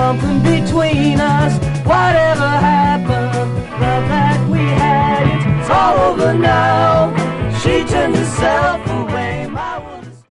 something between us. Whatever happened, love that we had, it's all over now.